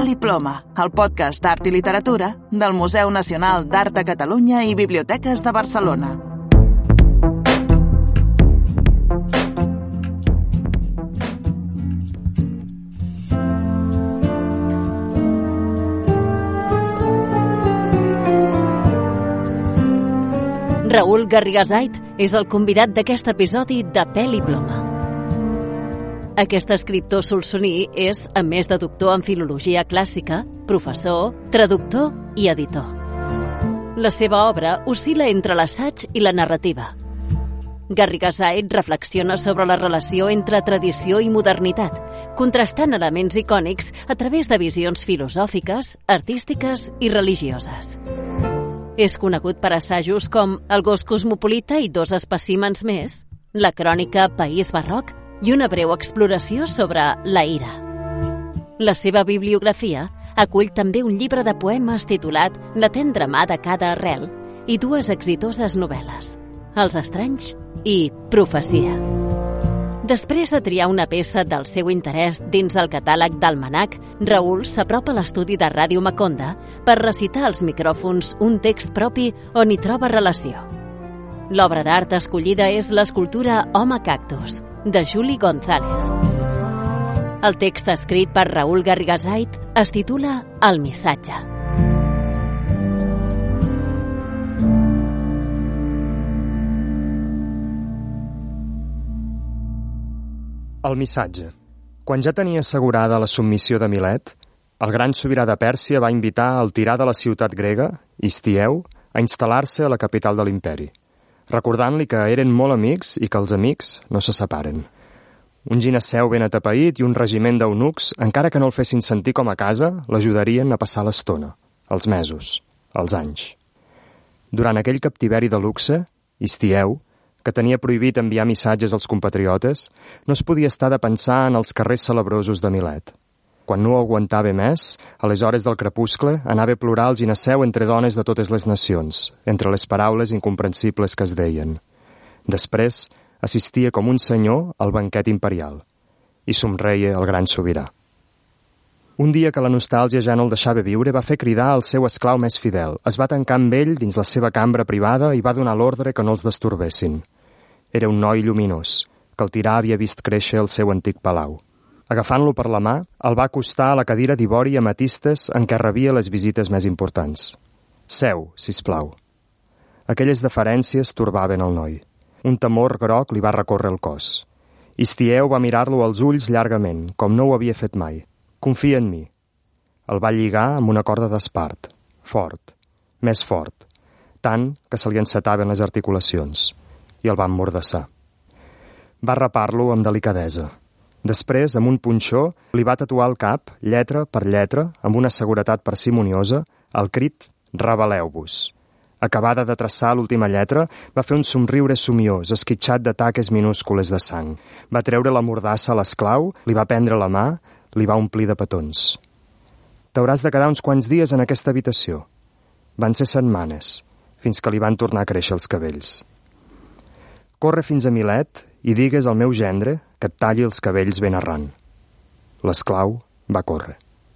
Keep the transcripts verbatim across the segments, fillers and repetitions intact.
Pèl i Ploma, el podcast d'art i literatura del Museu Nacional d'Art de Catalunya i Biblioteques de Barcelona. Raül Garrigasait és el convidat d'aquest episodi de Pèl i Ploma. Aquest escriptor solsoní és, a més de doctor en filologia clàssica, professor, traductor i editor. La seva obra oscil·la entre l'assaig i la narrativa. Garrigasait reflexiona sobre la relació entre tradició i modernitat, contrastant elements icònics a través de visions filosòfiques, artístiques i religioses. És conegut per assajos com El gos cosmopolita i dos espècimens més, la crònica País barroc i una breu exploració sobre la ira. La seva bibliografia acull també un llibre de poemes titulat La tendra mà de cada arrel i dues exitoses novel·les, Els estranys i Profecia. Després de triar una peça del seu interès dins el catàleg d'Almanac, Raül s'apropa a l'estudi de Ràdio Maconda per recitar als micròfons un text propi on hi troba relació. L'obra d'art escollida és l'escultura Home Cactus, de Juli González. El text escrit per Raül Garrigasait es titula El missatge. El missatge. Quan ja tenia assegurada la submissió de Milet, el gran sobirà de Pèrsia va invitar el tirà de la ciutat grega, Histieu, a instal·lar-se a la capital de l'imperi, recordant-li que eren molt amics i que els amics no se separen. Un gineceu ben atapeït i un regiment d'eunucs, encara que no el fessin sentir com a casa, l'ajudarien a passar l'estona, els mesos, els anys. Durant aquell captiveri de luxe, Histieu, que tenia prohibit enviar missatges als compatriotes, no es podia estar de pensar en els carrers celebrosos de Milet. Quan no ho aguantava més, a les hores del crepuscle, anava a plorar al gineceu entre dones de totes les nacions, entre les paraules incomprensibles que es deien. Després, assistia com un senyor al banquet imperial i somreia el gran sobirà. Un dia que la nostàlgia ja no el deixava viure, va fer cridar el seu esclau més fidel. Es va tancar amb ell dins la seva cambra privada i va donar l'ordre que no els destorbessin. Era un noi lluminós, que el tirà havia vist créixer al seu antic palau. Agafant-lo per la mà, el va acostar a la cadira d'ivori i ametistes en què rebia les visites més importants. Seu, sisplau. Aquelles deferències torbaven el noi. Un temor groc li va recórrer el cos. Histieu va mirar-lo als ulls llargament, com no ho havia fet mai. Confia en mi. El va lligar amb una corda d'espart, fort, més fort, tant que se li encetaven les articulacions, i el va emmordassar. Va rapar-lo amb delicadesa. Després, amb un punxó, li va tatuar el cap, lletra per lletra, amb una seguretat parsimoniosa, el crit «Rebel·leu-vos». Acabada de traçar l'última lletra, va fer un somriure somiós, esquitxat de taques minúscules de sang. Va treure la mordassa a l'esclau, li va prendre la mà, li va omplir de petons. T'hauràs de quedar uns quants dies en aquesta habitació. Van ser setmanes, fins que li van tornar a créixer els cabells. Corre fins a Milet i digues al meu gendre que et talli els cabells ben arran. L'esclau va córrer.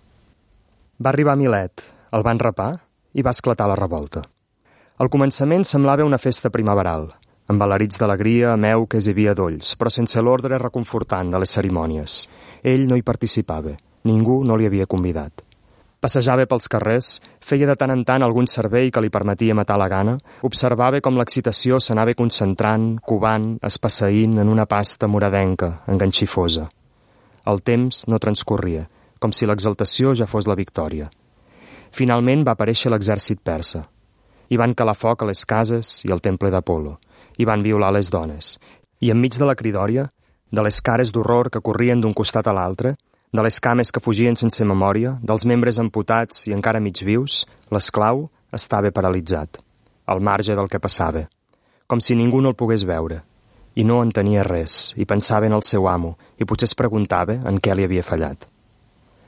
Va arribar a Milet, el van rapar i va esclatar la revolta. Al començament semblava una festa primaveral, amb alarits d'alegria, meuques i viadolls, però sense l'ordre reconfortant de les cerimònies. Ell no hi participava, ningú no li havia convidat. Passejava pels carrers, feia de tant en tant algun servei que li permetia matar la gana, observava com l'excitació s'anava concentrant, covant, espasseint en una pasta moradenca, enganxifosa. El temps no transcorria, com si l'exaltació ja fos la victòria. Finalment va aparèixer l'exèrcit persa. Hi van calar foc a les cases i al temple d'Apolo. Hi van violar les dones. I enmig de la cridòria, de les cares d'horror que corrien d'un costat a l'altre, de les cames que fugien sense memòria, dels membres amputats i encara mig vius, l'esclau estava paralitzat, al marge del que passava, com si ningú no el pogués veure, i no entenia res, i pensava en el seu amo, i potser es preguntava en què li havia fallat.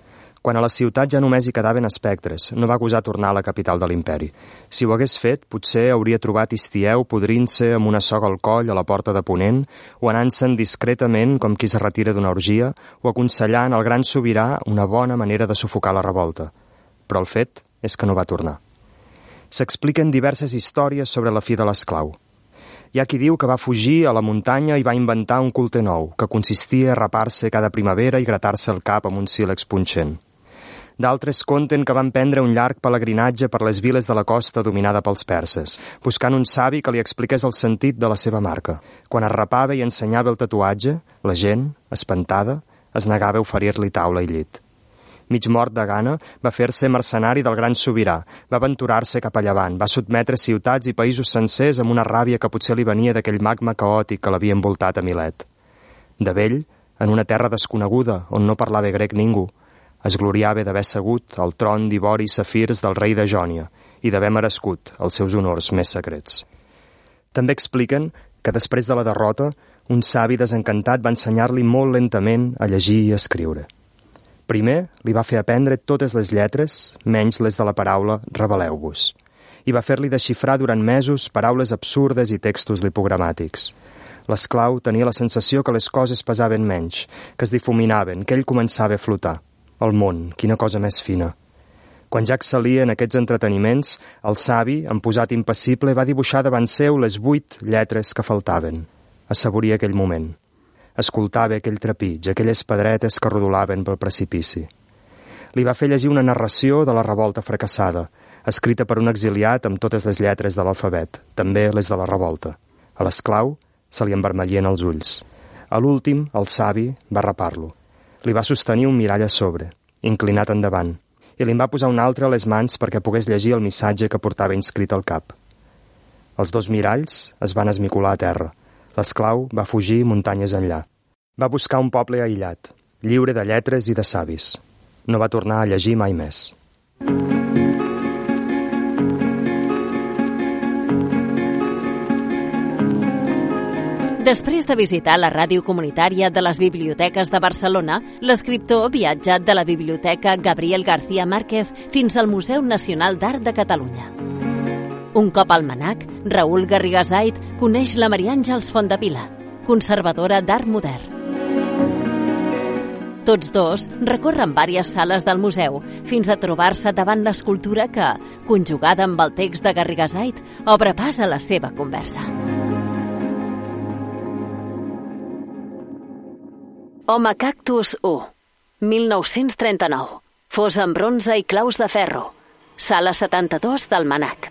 Quan a la ciutat ja només hi quedaven espectres, no va gosar tornar a la capital de l'imperi. Si ho hagués fet, potser hauria trobat Istieu podrint-se amb una soga al coll a la porta de Ponent, o anant-se'n discretament com qui es retira d'una orgia, o aconsellant al gran sobirà una bona manera de sufocar la revolta. Però el fet és que no va tornar. S'expliquen diverses històries sobre la fi de l'esclau. Hi ha qui diu que va fugir a la muntanya i va inventar un culte nou, que consistia a rapar-se cada primavera i gratar-se el cap amb un sílex punxent. D'altres conten que van prendre un llarg pelegrinatge per les viles de la costa dominada pels perses, buscant un savi que li expliqués el sentit de la seva marca. Quan es rapava i ensenyava el tatuatge, la gent, espantada, es negava a oferir-li taula i llit. Mig mort de gana, va fer-se mercenari del gran sobirà, va aventurar-se cap a llevant, va sotmetre ciutats i països sencers amb una ràbia que potser li venia d'aquell magma caòtic que l'havia envoltat a Milet. De vell, en una terra desconeguda, on no parlava grec ningú, es gloriava d'haver segut al tron d'ivori i safirs del rei de Jònia i d'haver merescut els seus honors més secrets. També expliquen que després de la derrota, un savi desencantat va ensenyar-li molt lentament a llegir i escriure. Primer li va fer aprendre totes les lletres, menys les de la paraula «rebel·leu-vos», i va fer-li desxifrar durant mesos paraules absurdes i textos lipogramàtics. L'esclau tenia la sensació que les coses pesaven menys, que es difuminaven, que ell començava a flotar. El món, quina cosa més fina. Quan ja excel·lia en aquests entreteniments, el savi, en posat impassible, va dibuixar davant seu les vuit lletres que faltaven. Assaboria aquell moment. Escoltava aquell trepig, aquelles pedretes que rodolaven pel precipici. Li va fer llegir una narració de la revolta fracassada, escrita per un exiliat amb totes les lletres de l'alfabet, també les de la revolta. A l'esclau se li envermellien els ulls. A l'últim, el savi va rapar-lo. Li va sostenir un mirall a sobre, inclinat endavant, i li en va posar un altre a les mans perquè pogués llegir el missatge que portava inscrit al cap. Els dos miralls es van esmicolar a terra. L'esclau va fugir muntanyes enllà. Va buscar un poble aïllat, lliure de lletres i de savis. No va tornar a llegir mai més. Després de visitar la ràdio comunitària de les biblioteques de Barcelona, l'escriptor viatja de la Biblioteca Gabriel García Márquez fins al Museu Nacional d'Art de Catalunya. Un cop al Mnac, Raül Garrigasait coneix la Maria Àngels Fontdevila, conservadora d'art modern. Tots dos recorren vàries sales del museu fins a trobar-se davant l'escultura que, conjugada amb el text de Garrigasait, obre pas a la seva conversa. Home Cactus u, mil nou-cents trenta-nou. Fos en bronze i claus de ferro. Sala setanta-dos del Mnac.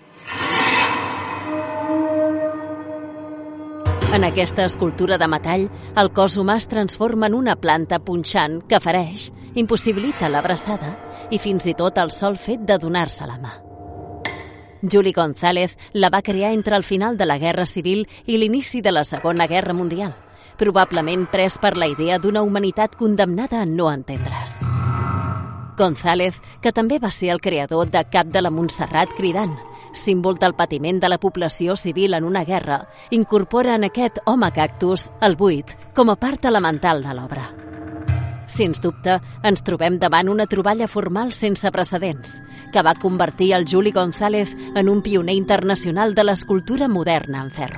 En aquesta escultura de metall, el cos humà es transforma en una planta punxant que fereix, impossibilita l'abraçada i fins i tot el sol fet de donar-se la mà. Juli González la va crear entre el final de la Guerra Civil i l'inici de la Segona Guerra Mundial, probablement pres per la idea d'una humanitat condemnada a no entendre's. González, que també va ser el creador de Cap de la Montserrat cridant, símbol del patiment de la població civil en una guerra, incorpora en aquest home cactus el buit com a part elemental de l'obra. Sens dubte, ens trobem davant una troballa formal sense precedents, que va convertir el Juli González en un pioner internacional de l'escultura moderna en ferro.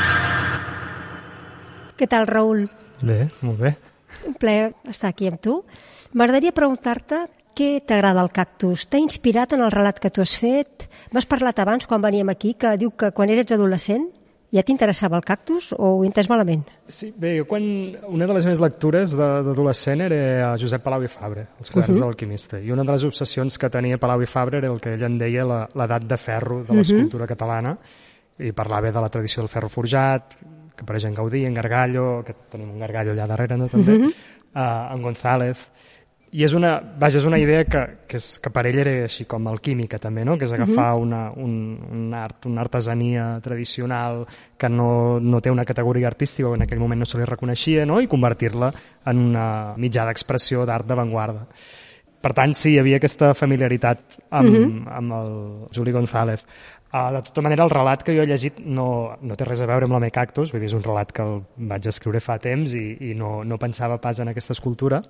Què tal, Raül? Bé, molt bé. Un plaer estar aquí amb tu. M'agradaria preguntar-te què t'agrada el cactus. T'ha inspirat en el relat que tu has fet? M'has parlat abans, quan veníem aquí, que diu que quan eres adolescent ja t'interessava el cactus o ho he entès malament? Sí, bé, jo quan... Una de les meves lectures d'adolescent era Josep Palau i Fabra, Els quaderns uh -huh. de l'alquimista, i una de les obsessions que tenia Palau i Fabra era el que ell en deia l'edat de ferro de l'escultura uh -huh. catalana, i parlava de la tradició del ferro forjat, que apareix en Gaudí, en Gargallo, que tenim un Gargallo allà darrere, no, també, uh-huh. uh, en González. I és una, vaja, és una idea que, que, és, que per ell era així com alquímica, també, no? Que és agafar uh-huh. una, un, un art, una artesania tradicional que no, no té una categoria artística o en aquell moment no se li reconeixia, no? I convertir-la en una mitjà d'expressió d'art d'avantguarda. Per tant, sí, hi havia aquesta familiaritat amb, uh-huh. amb el Juli González. Uh, de tota manera, el relat que jo he llegit no, no té res a veure amb l'Home Cactus, vull dir, és un relat que el vaig escriure fa temps i, i no, no pensava pas en aquesta escultura,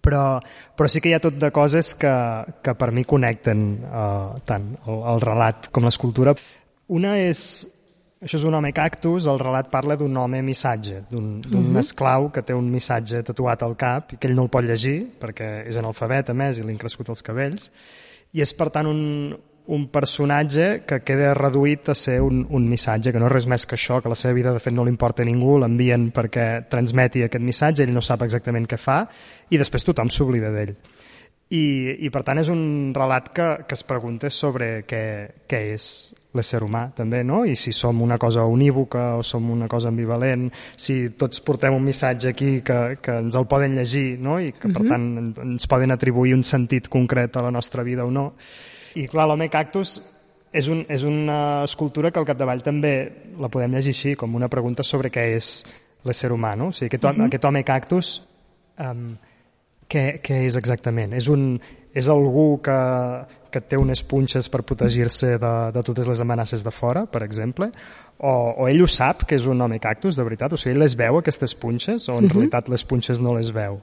Però, però sí que hi ha tot de coses que, que per mi connecten uh, tant el, el relat com l'escultura. Una és, això és un home cactus, el relat parla d'un home missatge, d'un uh-huh. esclau que té un missatge tatuat al cap i que ell no el pot llegir perquè és analfabet, a més, i li han crescut els cabells. I és, per tant, un, un personatge que queda reduït a ser un, un missatge, que no és res més que això, que la seva vida de fet no li importa a ningú, l'envien perquè transmeti aquest missatge, ell no sap exactament què fa, i després tothom s'oblida d'ell. I, I per tant és un relat que, que es pregunta sobre què, què és l'ésser humà també, no? I si som una cosa unívoca o som una cosa ambivalent, si tots portem un missatge aquí que, que ens el poden llegir, no? I que per tant ens poden atribuir un sentit concret a la nostra vida o no. I clar, l'home cactus és, un, és una escultura que al capdavall també la podem llegir així, com una pregunta sobre què és l'ésser humà, no? O sigui, aquest, uh-huh. aquest home cactus, um, què, què és exactament? És, un, és algú que, que té unes punxes per protegir-se de, de totes les amenaces de fora, per exemple? O, o ell ho sap, que és un home cactus, de veritat? O sigui, ell les veu, aquestes punxes, o en uh-huh. realitat les punxes no les veu?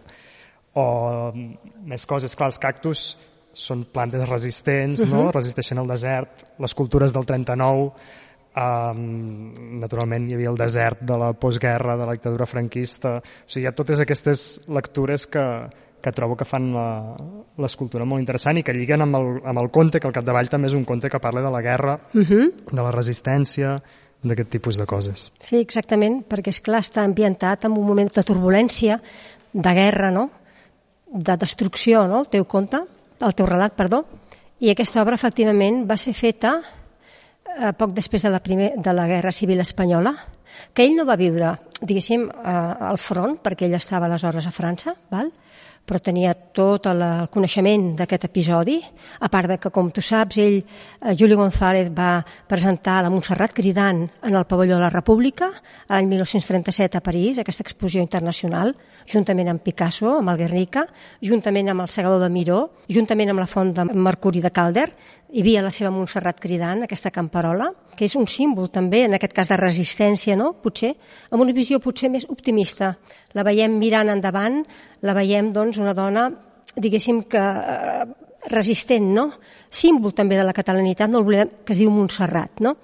O més coses, clar, els cactus són plantes resistents, uh-huh. no? Resisteixen al desert. Les cultures del trenta-nou, um, naturalment hi havia el desert de la postguerra, de la dictadura franquista. O sigui, hi ha totes aquestes lectures que, que trobo que fan l'escultura molt interessant i que lliguen amb el, amb el conte, que al capdavall també és un conte que parla de la guerra, uh-huh. de la resistència, d'aquest tipus de coses. Sí, exactament, perquè és clar, està ambientat en un moment de turbulència, de guerra, no? De destrucció, no? El teu conte, el teu relat, perdó, i aquesta obra efectivament va ser feta eh, poc després de la, primer, de la Guerra Civil Espanyola, que ell no va viure, diguéssim, eh, al front, perquè ell estava aleshores a França, val? Però tenia tot el coneixement d'aquest episodi, a part de que, com tu saps, ell, eh, Juli González, va presentar la Montserrat cridant en el Pavelló de la República l'any mil nou-cents trenta-set a París, aquesta exposició internacional, juntament amb Picasso, amb el Guernica, juntament amb el Segador de Miró, juntament amb la font de Mercuri de Calder. Hi havia la seva Montserrat cridant, aquesta camperola, que és un símbol també, en aquest cas de resistència, no? Potser, amb una visió potser més optimista. La veiem mirant endavant, la veiem, doncs, una dona, diguéssim, que eh, resistent, no? Símbol també de la catalanitat, no oblidem, que es diu Montserrat, no?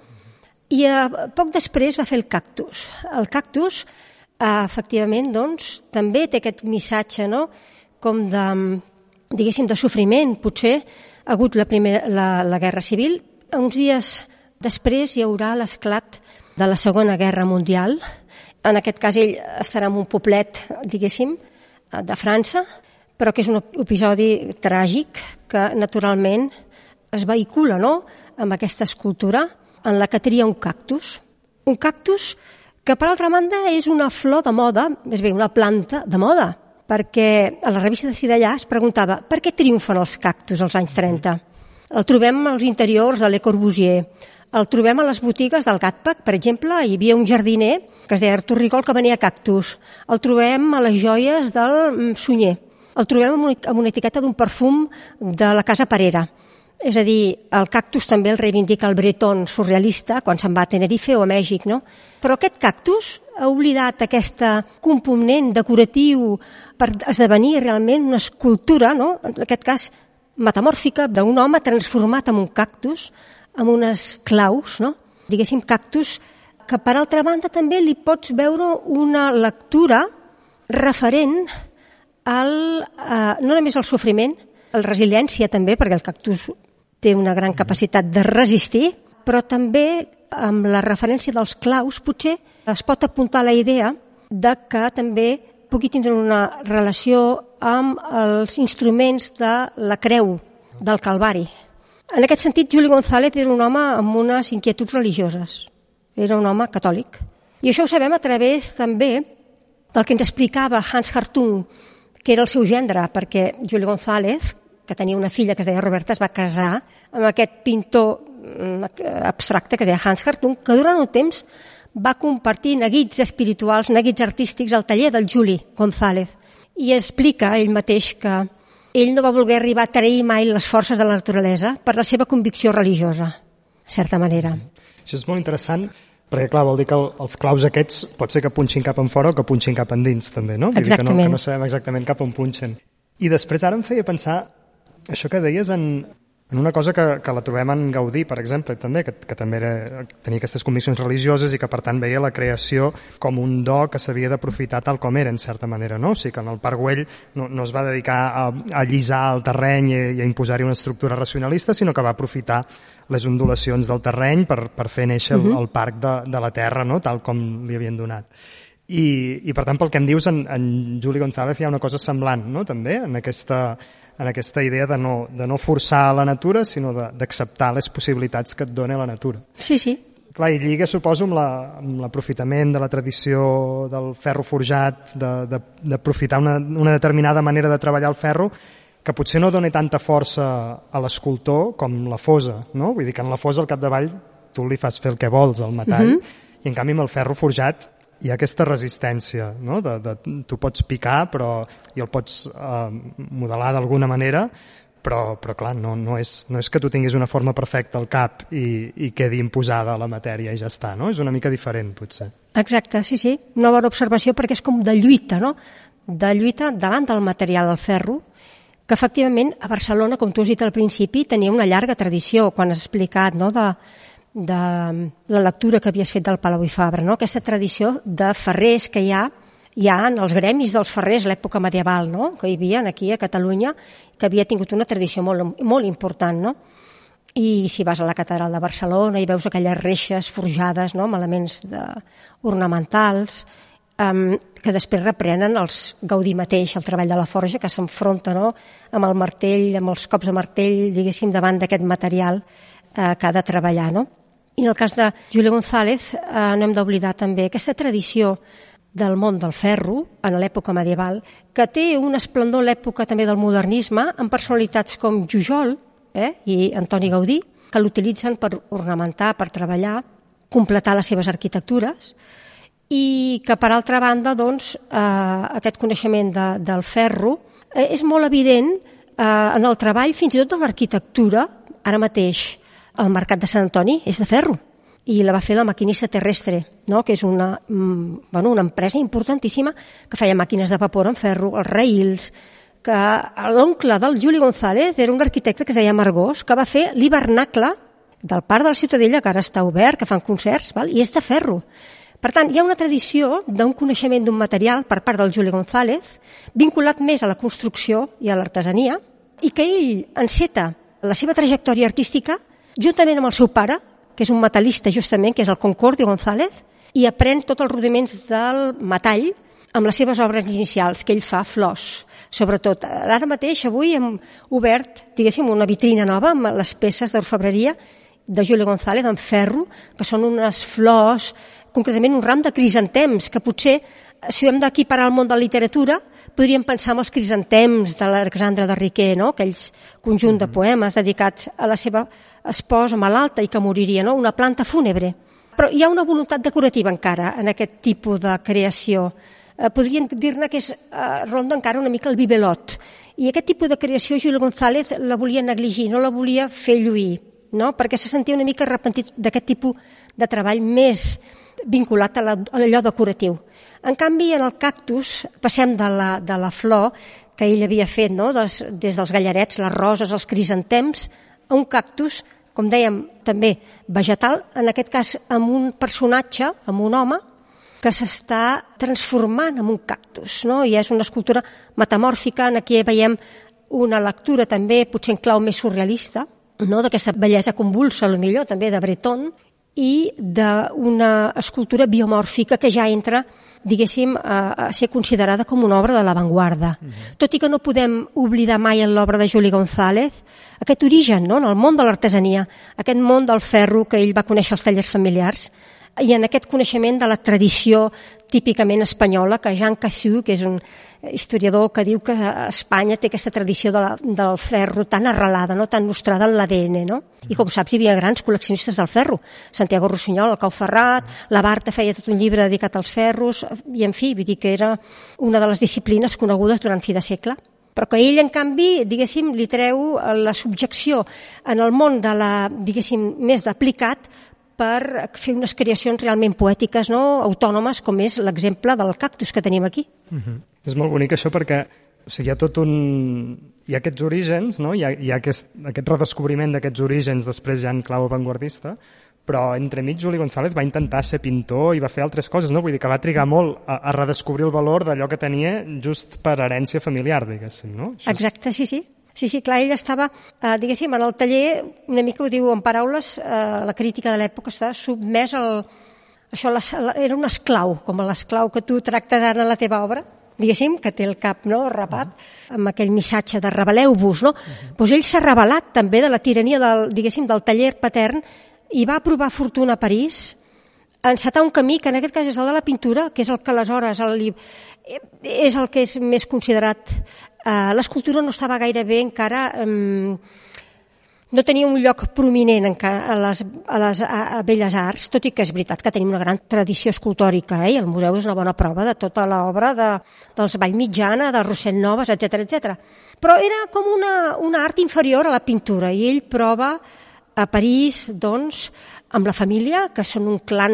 I eh, poc després va fer el cactus. El cactus, eh, efectivament, doncs, també té aquest missatge, no?, com de, diguéssim, de sofriment, potser, ha hagut la, primera, la, la Guerra Civil. Uns dies després hi haurà l'esclat de la Segona Guerra Mundial. En aquest cas ell estarà en un poblet, diguéssim, de França, però que és un episodi tràgic que naturalment es vehicula, no?, amb aquesta escultura en la que tria un cactus. Un cactus que, per altra banda, és una flor de moda, és bé, una planta de moda, perquè a la revista de Cidellà es preguntava per què triomfen els cactus als anys trenta. El trobem als interiors de Le Corbusier, el trobem a les botigues del Gatpac, per exemple, hi havia un jardiner que es deia Artur Rigol que venia cactus, el trobem a les joies del Sunyer, el trobem amb una etiqueta d'un perfum de la Casa Parera. És a dir, el cactus també el reivindica el Breton surrealista quan se'n va a Tenerife o a Mèxic, no? Però aquest cactus ha oblidat aquest component decoratiu per esdevenir realment una escultura, no?, en aquest cas metamòrfica, d'un home transformat en un cactus, amb unes claus, no?, diguéssim cactus, que per altra banda també li pots veure una lectura referent al, eh, no només al sofriment, a la resiliència també, perquè el cactus té una gran capacitat de resistir, però també amb la referència dels claus potser es pot apuntar la idea de que també pugui tindre una relació amb els instruments de la creu del Calvari. En aquest sentit, Juli González era un home amb unes inquietuds religioses. Era un home catòlic. I això ho sabem a través també del que ens explicava Hans Hartung, que era el seu gendre, perquè Juli González, que tenia una filla que es deia Roberta, es va casar amb aquest pintor abstracte que es deia Hans Hartung, que durant un temps va compartir neguits espirituals, neguits artístics al taller del Juli González. I explica ell mateix que ell no va voler arribar a trair mai les forces de la naturalesa per la seva convicció religiosa, de certa manera. Això és molt interessant, perquè clar, vol dir que els claus aquests pot ser que punxin cap en fora o que punxin cap endins també, no? Vull dir que no, que no sabem exactament cap on punxen. I després ara em feia pensar, això que deies, en, en una cosa que, que la trobem en Gaudí, per exemple, també, que, que també era, tenia aquestes conviccions religioses i que per tant veia la creació com un do que s'havia d'aprofitar tal com era, en certa manera, no? O sigui que en el Parc Güell no, no es va dedicar a, a llisar el terreny i, i a imposar-hi una estructura racionalista, sinó que va aprofitar les ondulacions del terreny per, per fer néixer uh-huh. el, el parc de, de la terra, no? Tal com li havien donat. I, i per tant, pel que em dius, en, en Juli González hi ha una cosa semblant, no? També, en aquesta... en aquesta idea de no, de no forçar la natura, sinó d'acceptar les possibilitats que et dona la natura. Sí, sí. Clar, i lliga, suposo, amb l'aprofitament de la tradició del ferro forjat, d'aprofitar una, una determinada manera de treballar el ferro, que potser no dona tanta força a l'escultor com la fosa, no? Vull dir que en la fosa, al capdavall, tu li fas fer el que vols, al metall, uh-huh. i en canvi amb el ferro forjat hi ha aquesta resistència, no? De, de, tu pots picar però, i el pots eh, modelar d'alguna manera, però, però clar, no, no, és, no és que tu tinguis una forma perfecta al cap i, i quedi imposada a la matèria i ja està, no? És una mica diferent, potser. Exacte, sí, sí. Una bona observació perquè és com de lluita, no? De lluita davant del material del ferro, que efectivament a Barcelona, com tu has dit al principi, tenia una llarga tradició, quan has explicat, no?, de de la lectura que havies fet del Palau i Fabra, no? Aquesta tradició de ferrers que hi ha, hi ha en els gremis dels ferrers a l'època medieval, no? Que hi havia aquí a Catalunya, que havia tingut una tradició molt, molt important, no? I si vas a la catedral de Barcelona i veus aquelles reixes forjades, no?, amb elements de, ornamentals, um, que després reprenen els Gaudí mateix, el treball de la forja, que s'enfronta, no?, amb el martell, amb els cops de martell, diguéssim, davant d'aquest material eh, que ha de treballar, no? I en el cas de Juli González eh, no hem d'oblidar també aquesta tradició del món del ferro en l'època medieval, que té un esplendor a l'època també del modernisme, amb personalitats com Jujol eh, i Antoni Gaudí, que l'utilitzen per ornamentar, per treballar, completar les seves arquitectures, i que per altra banda doncs, eh, aquest coneixement de, del ferro eh, és molt evident eh, en el treball fins i tot de l'arquitectura. Ara mateix el Mercat de Sant Antoni és de ferro i la va fer la Maquinista Terrestre, no?, que és una, bueno, una empresa importantíssima que feia màquines de vapor en ferro, els raïls, que l'oncle del Juli González era un arquitecte que es deia Margós, que va fer l'hivernacle del Parc de la Ciutadella, que ara està obert, que fan concerts, val? I és de ferro. Per tant, hi ha una tradició d'un coneixement d'un material per part del Juli González, vinculat més a la construcció i a l'artesania, i que ell enceta la seva trajectòria artística juntament amb el seu pare, que és un metal·lista justament, que és el Concordio González, i aprèn tots els rudiments del metall amb les seves obres inicials, que ell fa flors, sobretot. Ara mateix, avui, hem obert, diguéssim, una vitrina nova amb les peces d'orfebreria de Juli González en ferro, que són unes flors, concretament un ram de crisantems, que potser, si ho hem d'equiparar al món de la literatura, podríem pensar en els crisantems de l'Alexandre de Riquer, no?, aquells conjunt de poemes dedicats a la seva esposa malalta i que moriria, no?, una planta fúnebre. Però hi ha una voluntat decorativa encara en aquest tipus de creació. Eh, podríem dir-ne que és, eh, ronda encara una mica el bibelot. I aquest tipus de creació Juli González la volia negligir, no la volia fer lluir, no?, perquè se sentia una mica arrepentit d'aquest tipus de treball més vinculat a, la, a allò decoratiu. En canvi, en el cactus, passem de la, de la flor que ell havia fet, no?, des, des dels gallarets, les roses, els crisantems, a un cactus, com dèiem, també vegetal, en aquest cas amb un personatge, amb un home, que s'està transformant en un cactus, no? I és una escultura metamòrfica, en aquí veiem una lectura també, potser en clau més surrealista, no?, d'aquesta bellesa convulsa, potser també de Breton, i d'una escultura biomòrfica que ja entra, diguéssim, a, a ser considerada com una obra de l'avantguarda. Uh-huh. Tot i que no podem oblidar mai en l'obra de Juli González aquest origen, no?, en el món de l'artesania, aquest món del ferro que ell va conèixer als tallers familiars, i en aquest coneixement de la tradició típicament espanyola, que Jean Cassiu, que és un historiador que diu que Espanya té aquesta tradició de la, del ferro tan arrelada, no?, tan mostrada en l'A D N, no? I com saps, hi havia grans col·leccionistes del ferro. Santiago Rossinyol, el Cau Ferrat, la Barta feia tot un llibre dedicat als ferros, i en fi, vull dir que era una de les disciplines conegudes durant fi de segle. Però que ell, en canvi, diguéssim, li treu la subjecció en el món de la, diguéssim, més d'aplicat, per fer unes creacions realment poètiques, no?, autònomes, com és l'exemple del cactus que tenim aquí. Uh-huh. És molt bonic això perquè O sigui, hi ha tot un... Hi ha aquests orígens, no? Hi ha, hi ha aquest, aquest redescobriment d'aquests orígens després ja en clau avantguardista, però entremig Juli González va intentar ser pintor i va fer altres coses, no? Vull dir que va trigar molt a, a redescobrir el valor d'allò que tenia just per herència familiar, diguéssim, no? Això Exacte, sí, sí. Sí, sí, clar, ell estava, eh, diguéssim, en el taller, una mica ho diu en paraules, eh, la crítica de l'època estava submès al... Això la, era un esclau, com l'esclau que tu tractes ara en la teva obra, diguéssim, que té el cap, no?, rapat, uh-huh. amb aquell missatge de rebel·leu-vos, no? Uh-huh. Pues ell s'ha rebel·lat també de la tirania del, diguéssim, del taller patern i va provar fortuna a París, a encetar un camí que en aquest cas és el de la pintura, que és el que aleshores el, és el que és més considerat. Uh, l'escultura no estava gaire bé encara, um, no tenia un lloc prominent encara a les, a les a, a Belles Arts, tot i que és veritat que tenim una gran tradició escultòrica, eh? I el museu és una bona prova de tota l'obra de, dels Vallmitjana, de Rossell Noves, etcètera, etcètera. Però era com una, una art inferior a la pintura, i ell prova a París, doncs, amb la família, que són un clan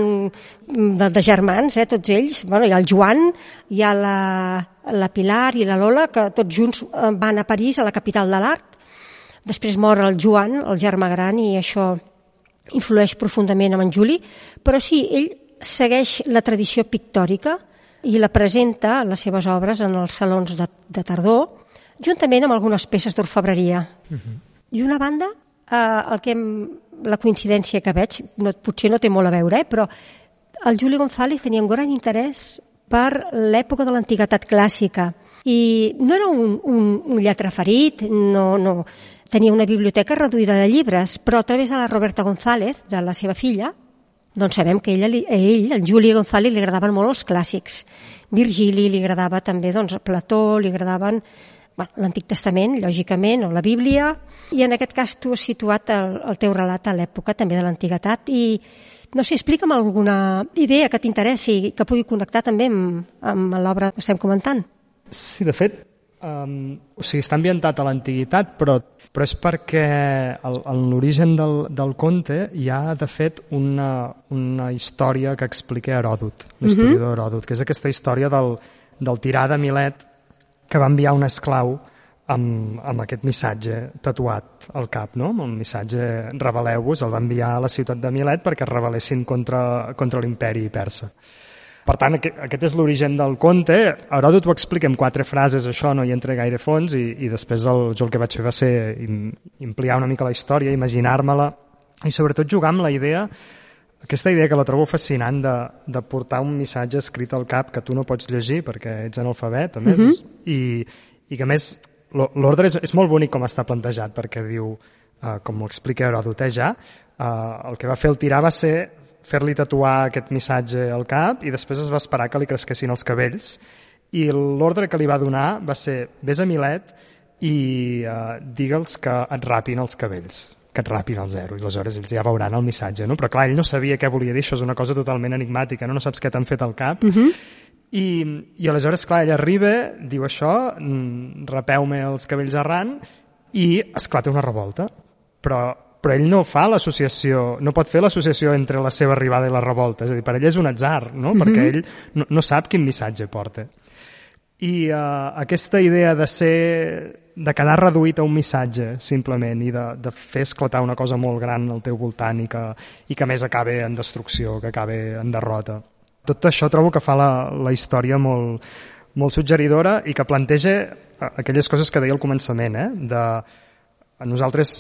de, de germans, eh, tots ells. Bueno, hi ha el Joan, hi ha la, la Pilar i la Lola, que tots junts van a París, a la capital de l'art. Després mor el Joan, el germà gran, i això influeix profundament en Juli. Però sí, ell segueix la tradició pictòrica i la presenta, les seves obres, en els salons de, de tardor, juntament amb algunes peces d'orfebreria. Uh-huh. I d'una banda, eh, el que la coincidència que veig, no, potser no té molt a veure, eh, però el Juli González tenia un gran interès per l'època de l'antiguitat clàssica. I no era un, un, un lletraferit, no, no, tenia una biblioteca reduïda de llibres, però a través de la Roberta González, de la seva filla, doncs sabem que ella, a ell, el Juli González, li agradaven molt els clàssics. Virgili, li agradava també doncs, Plató, li agradaven bueno, l'Antic Testament, lògicament, o la Bíblia, i en aquest cas tu has situat el, el teu relat a l'època també de l'antiguitat, i no sé, explica'm alguna idea que t'interessi, que pugui connectar també amb, amb l'obra que estem comentant. Sí, de fet, um, o sigui, està ambientat a l'antiguitat, però, però és perquè el, en l'origen del, del conte hi ha, de fet, una, una història que explica Heròdot, l'historiador uh-huh. Heròdot, que és aquesta història del, del tirà de Milet que va enviar un esclau amb, amb aquest missatge tatuat al cap, no? Amb el missatge rebel·leu-vos, el va enviar a la ciutat de Milet perquè es rebel·lessin contra, contra l'imperi persa. Per tant, aquest, aquest és l'origen del conte. Heròdot ho explica en quatre frases, això no hi entra gaire fons, i, i després el, jo el que vaig fer va ser ampliar una mica la història, imaginar-me-la, i sobretot jugar amb la idea, aquesta idea que la trobo fascinant de, de portar un missatge escrit al cap que tu no pots llegir perquè ets analfabet, a més, uh-huh. i, i que a més l'ordre és, és molt bonic com està plantejat, perquè diu, uh, com ho explica Heròdot ja, uh, el que va fer el tirà va ser fer-li tatuar aquest missatge al cap i després es va esperar que li cresquessin els cabells, i l'ordre que li va donar va ser, vés a Milet i uh, digue'ls que et rapin els cabells, que et rapin al zero, i aleshores ells ja veuran el missatge, no? Però clar, ell no sabia què volia dir, això és una cosa totalment enigmàtica, no, no saps què t'han fet al cap, uh-huh. I, i aleshores, clar, ell arriba, diu això, rapeu-me els cabells arran, i esclata una revolta, però, però ell no fa l'associació, no pot fer l'associació entre la seva arribada i la revolta, és a dir, per ell és un atzar, no? Uh-huh. Perquè ell no, no sap quin missatge porta. I uh, aquesta idea de ser, de quedar reduït a un missatge, simplement, i de, de fer esclatar una cosa molt gran al teu voltant i que, i que més acabe en destrucció, que acabe en derrota. Tot això trobo que fa la, la història molt, molt suggeridora i que planteja aquelles coses que deia al començament, eh? De, nosaltres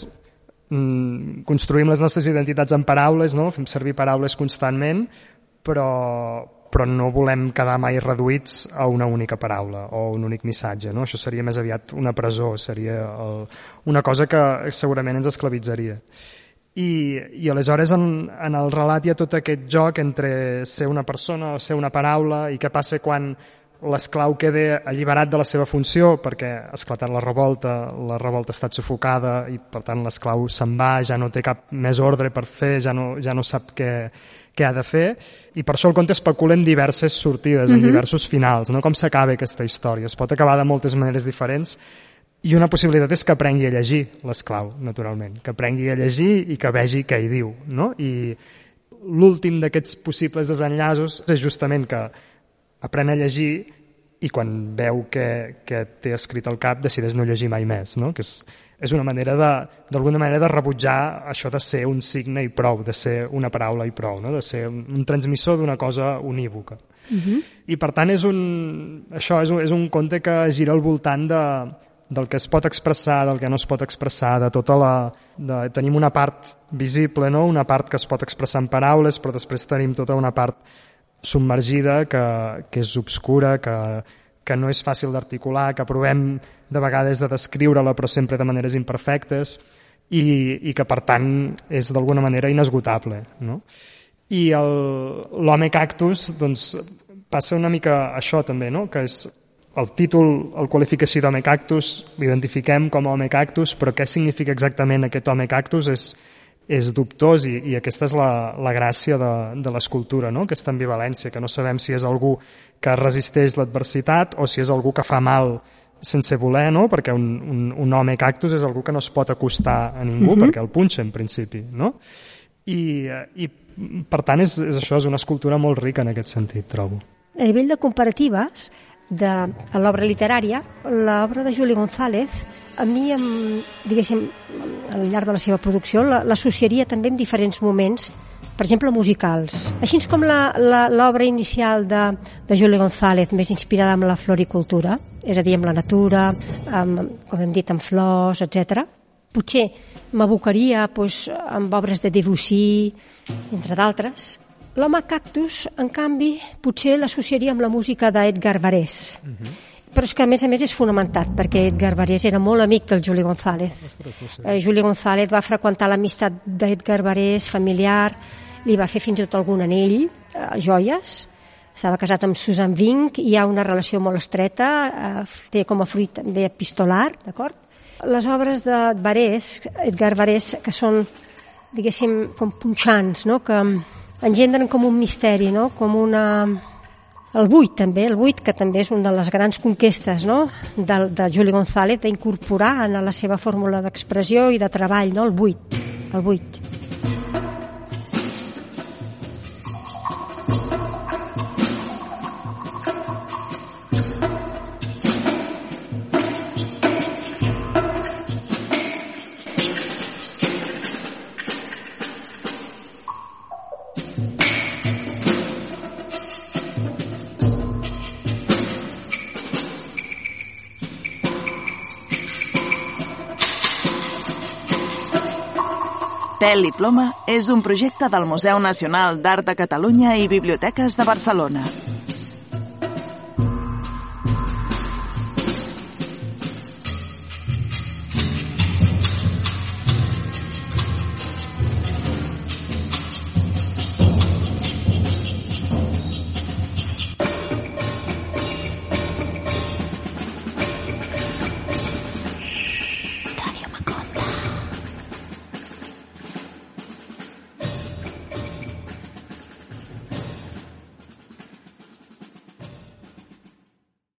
mm, construïm les nostres identitats en paraules, no? Fem servir paraules constantment, però, però no volem quedar mai reduïts a una única paraula o un únic missatge, no? Això seria més aviat una presó, seria el, una cosa que segurament ens esclavitzaria. I, i aleshores en, en el relat hi ha tot aquest joc entre ser una persona o ser una paraula, i què passa quan l'esclau queda alliberat de la seva funció perquè ha esclatat la revolta, la revolta ha estat sufocada i per tant l'esclau se'n va, ja no té cap més ordre per fer, ja no, ja no sap què, què ha de fer, i per això el conte especula en diverses sortides, en uh-huh. diversos finals, no? Com s'acaba aquesta història. Es pot acabar de moltes maneres diferents, i una possibilitat és que aprengui a llegir l'esclau, naturalment, que aprengui a llegir i que vegi què hi diu, no? I l'últim d'aquests possibles desenllaços és justament que aprèn a llegir i quan veu que, que té escrit al cap decideix no llegir mai més, no? Que és, és una manera de, d'alguna manera de rebutjar això de ser un signe i prou, de ser una paraula i prou, no? De ser un, un transmissor d'una cosa unívoca. Uh-huh. I per tant és un, això és un, és un conte que gira al voltant de, del que es pot expressar, del que no es pot expressar, de tota la... De, tenim una part visible, no? Una part que es pot expressar en paraules, però després tenim tota una part submergida que, que és obscura, que, que no és fàcil d'articular, que provem de vegades de descriure-la però sempre de maneres imperfectes i, i que per tant és d'alguna manera inesgotable, no? I el, l'home cactus doncs, passa una mica això també, no? Que és el títol el qualifica així d'home cactus, l'identifiquem com a home cactus, però què significa exactament aquest home cactus és, és dubtós i, i aquesta és la, la gràcia de, de l'escultura, no? Aquesta ambivalència, que no sabem si és algú que resisteix l'adversitat o si és algú que fa mal sense voler, no? Perquè un, un, un home cactus és algú que no es pot acostar a ningú, mm-hmm. perquè el punxa en principi, no? I, i per tant és, és això, és una escultura molt rica en aquest sentit, trobo. A nivell de comparatives de l'obra literària, l'obra de Juli González a mi, diguéssim, al llarg de la seva producció l'associaria també en diferents moments, per exemple musicals, així com la, la, l'obra inicial de, de Juli González, més inspirada en la floricultura, és a dir, amb la natura, amb, com hem dit, amb flors, etcètera. Potser m'abocaria doncs, amb obres de Debussy, entre d'altres. L'home cactus, en canvi, potser l'associaria amb la música d'Edgar Varèse. Uh-huh. Però és que, a més a més, és fonamentat, perquè Edgar Varèse era molt amic del Juli González. Ostres, no sé. eh, Juli González va freqüentar l'amistat d'Edgar Varèse, familiar, li va fer fins i tot algun anell, eh, joies. Estava casat amb Susan Vink, i hi ha una relació molt estreta, eh, té com a fruit també epistolar, d'acord? Les obres de Varèse, Edgar Varèse, que són, diguéssim, com punxants, no?, que engendren com un misteri, no?, com una... El buit, també, el buit, que també és una de les grans conquestes, no?, de, de Juli González, d'incorporar en la seva fórmula d'expressió i de treball, no?, el buit, el buit. Pèl i Ploma és un projecte del Museu Nacional d'Art de Catalunya i Biblioteques de Barcelona.